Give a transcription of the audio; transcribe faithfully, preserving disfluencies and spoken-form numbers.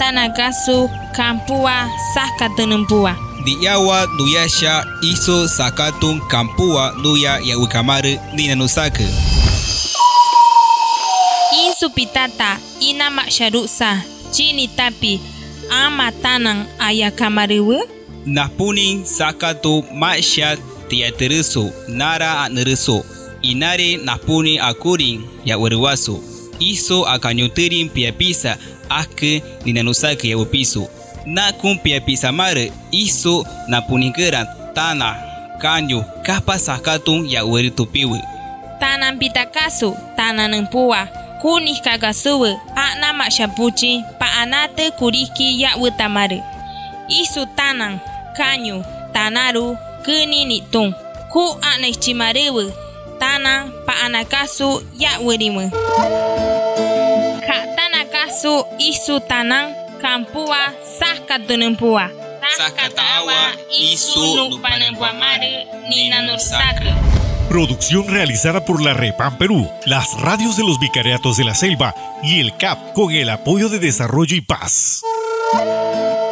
tanagasu kampua sahka tenempua. Diawa nuyasha iso sakatun kampua nuya ya ukamare ninanusake. Isu pitata ina maksharuksa chini tapi ama tanang ayakamariwe. Napuning sakatu maksha tiatereso nara anereso. Inare napuni akuring ya uruwaso. Iso akanyutirin piapisa ake ninanusake ya upiso. Nakun piapisa mare iso napuningkeran tanah kanyo kapa sakatun ya uritupiwe. Tanang pitakasu tanang nempua kunih kagasuwe akna makshapuchi paanate kuriki ya utamare. Isu tanang kanyo tanaru keni nitung ku akna ichimarewe tanang paanakasu ya urime. Kak tanakasu isu tanang kampua sahka tenempua. Sahka tawa isu nupanempua mare ninanusake. Producción realizada por la Repam Perú, las radios de los Vicariatos de la Selva y el C A P con el apoyo de Desarrollo y Paz.